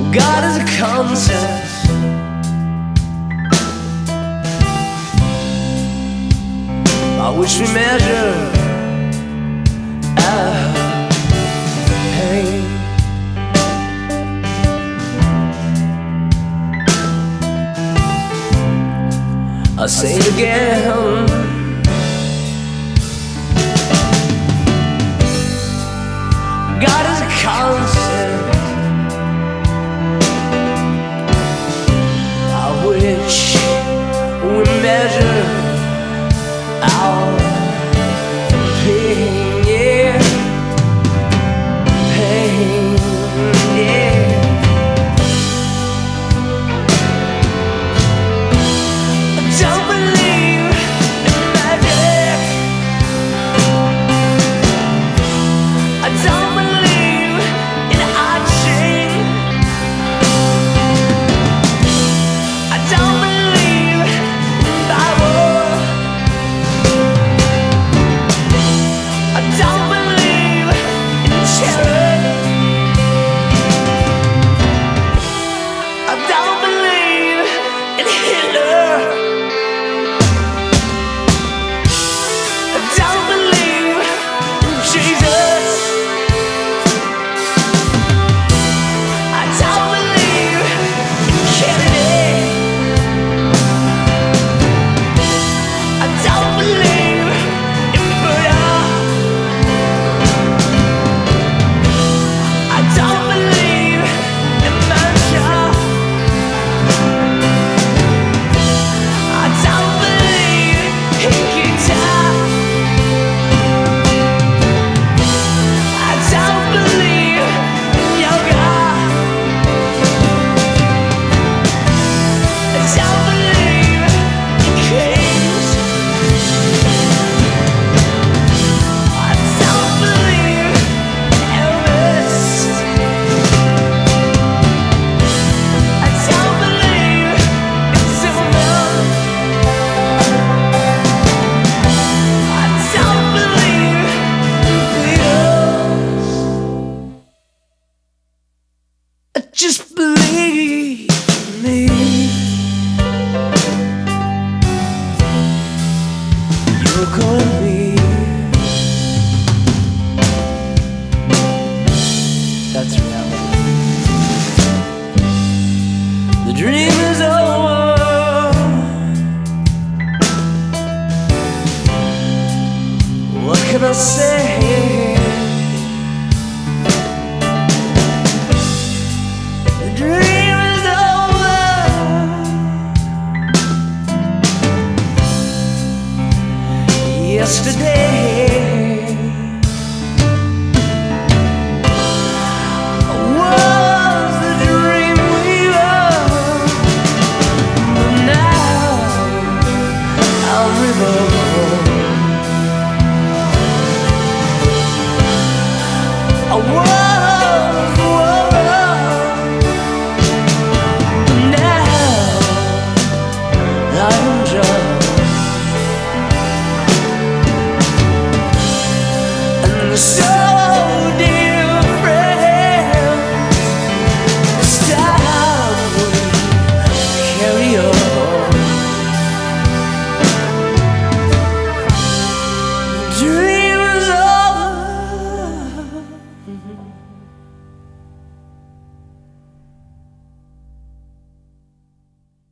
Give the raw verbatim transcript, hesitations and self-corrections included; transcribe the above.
God is a concept. By which we measure our pain. I'll say it again. God is a concept by which we measure our pain, yeah, pain, yeah. I don't believe in magic. I don't believe in arching. I don't believe in Bible. I don't believe in charity. I don't believe in Hitler. I don't believe in Jesus. I don't believe in Kennedy. I don't believe in Buddha. I don't believe in Mancha. I don't believe in guitar. I don't believe in yoga. I don't believe in kings. I don't believe in Elvis. I don't believe in Zimmerman. I don't believe in Beatles. I just believe me. You're going to be. That's reality. The dream is over. What can I say? The dream is over. Yesterday was the dream weaver, but now I'm reborn. I was the one, but now I'm drunk. And so dear friends, it's time we carry on. Dream